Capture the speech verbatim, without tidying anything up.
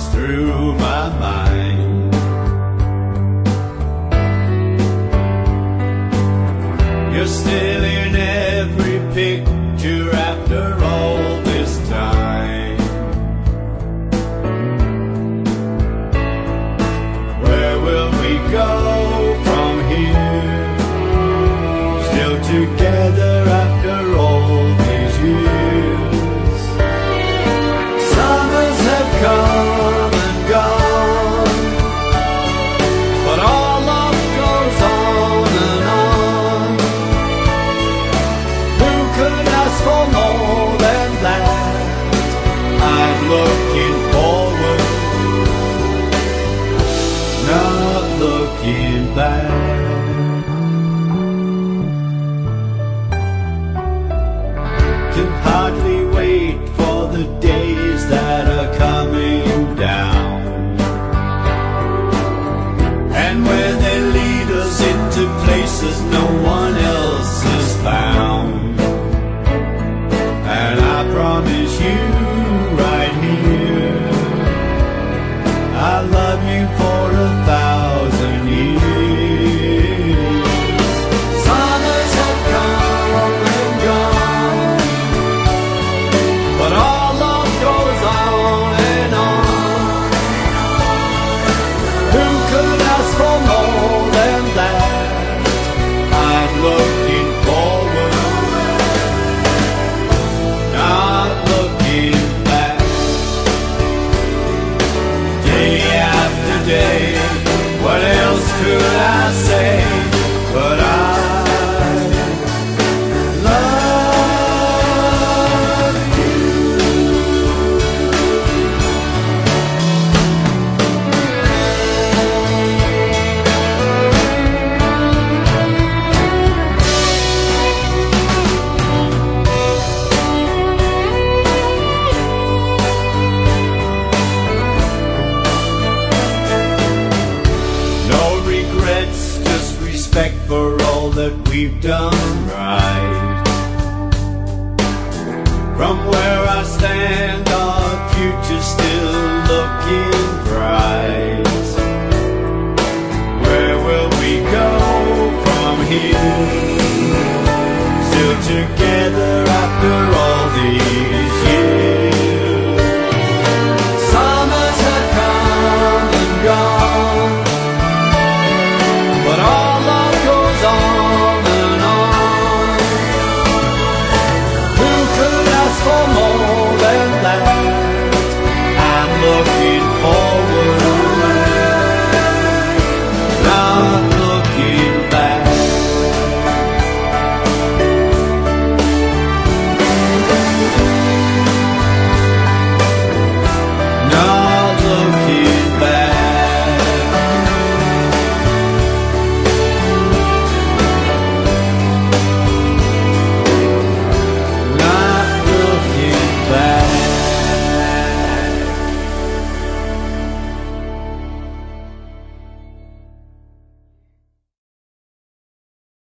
through my mind. You're still in every picture after all this time. Where will we go from here? Still together after all these years. Summers have come and gone, but our love goes on and on. Who could ask for more than that? I'm looking forward, not looking back. Can hardly wait for the days that are coming down, and where they lead us into places no one else has found. And I promise you right here, I love you for a thousand years. Summers have come and gone, but our love goes on and on. Who could ask for more than that? I'm looking forward, not looking back. Day after day, what else could I say? But I for all that we've done right. From where I stand, our future's still looking bright. Where will we go from here? Still together after all these years. Summers have come and gone, but all on and on. Who could ask for more than that? I'm looking forward,